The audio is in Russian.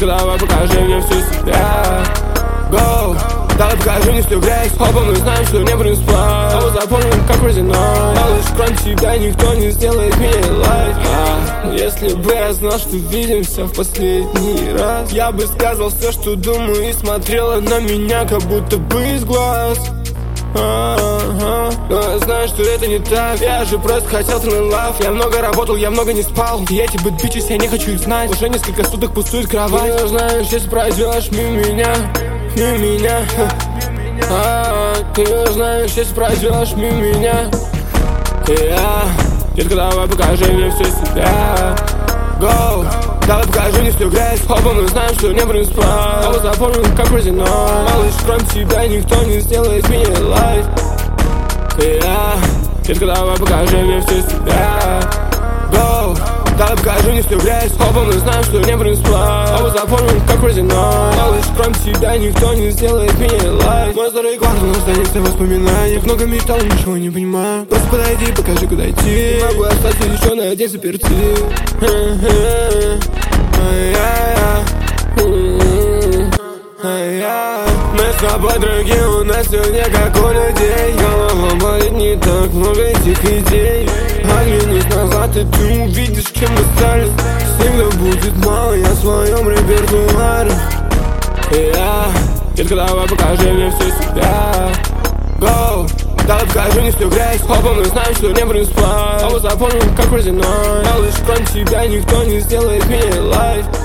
Детка, давай покажи мне всю себя. Go, давай покажи мне всю грязь. Оба мы знаем, что не будем спать. Оба запомним, как родиной. Малыш, кроме тебя никто не сделает мне лайк. Если бы я знал, что видимся в последний раз, я бы сказал все, что думаю, и смотрела на меня, как будто бы из глаз. Но я знаю, что это не так. Я же просто хотел turn love. Я много работал, я много не спал. И эти бэт-бичес, я не хочу их знать. Уже несколько суток пустует кровать. Ты знаешь, если пройдешь мимо меня, мимо меня. Ты знаешь, если пройдешь мимо меня. Детка, давай покажи мне всю себя. Go, давай покажи мне всю грязь. Оба мы знаем, что не будем спать. Оба запомним, как родиной. Малыш, кроме тебя никто не сделает мне лайк. Детка, давай покажи мне всю себя. Go, давай покажи мне всю грязь. Оба мы знаем, что не будем спать. Оба запомним, как родиной. Малыш, кроме тебя никто не сделает мне лайк. Мой старый квартал останется в воспоминаниях. Много мечтал, ничего не понимаю. Просто подойди, покажи, куда идти. Могу остаться еще на день заперти. Мы с тобой другие, у нас сегодня как у людей. Голова болит, не так много этих идей. Оглянись назад, и ты увидишь, чем мы стали. Всегда будет мало, я в своем репертуаре. Детка, давай покажи мне всю себя. Go, давай покажи мне всю грязь. Оба мы знаем, что не будем спать. Оба запомним, как родиной. Малыш, кроме тебя никто не сделает мне лайк.